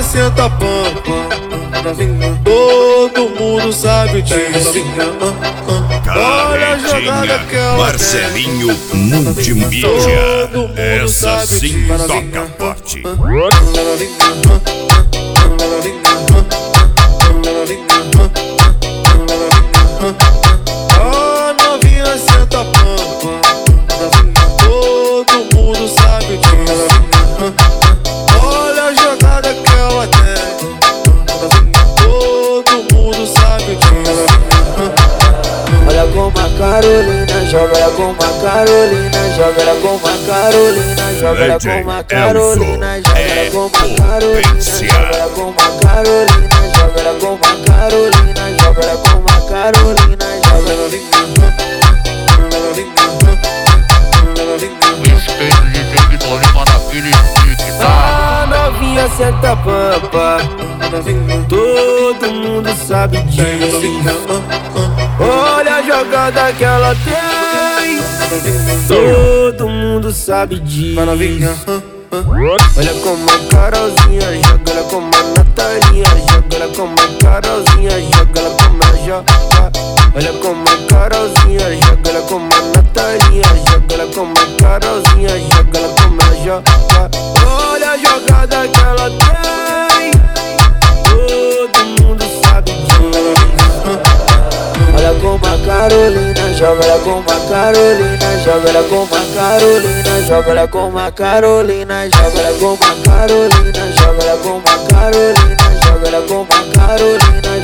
senta pampa, todo mundo sabe disso. Olha a jogada que ela Marcelinho Multimídia, essa sim toca forte. A novinha senta pampa, todo mundo sabe disso. Olha a jogada que ela tem, todo mundo sabe disso. Olha como a Carolina joga, olha como a Carolina joga, olha como a Carolina joga, olha como a Carolina joga, olha como a Carolina joga, olha como a Carolina joga, olha como a Carolina joga, olha como a Carolina joga. Respeito de David Lima naquele pique, tá? A novinha senta pampa, todo mundo sabe disso. Olha a jogada que ela tem, todo mundo sabe disso. Olha como a Carolzinha joga, olha como a Natalinha joga, olha como a Carolzinha joga, olha como ela joga. Olha como a Carolzinha joga, olha como a Natalinha joga, olha como a Carolzinha joga, olha como ela joga. Olha a jogada que ela tem, todo mundo sabe disso. Olha como a Carolina joga, olha como a Carolina joga, olha como a Carolina joga, olha como a Carolina joga, olha como a Carolina joga, olha como a Carolina joga, olha como a Carolina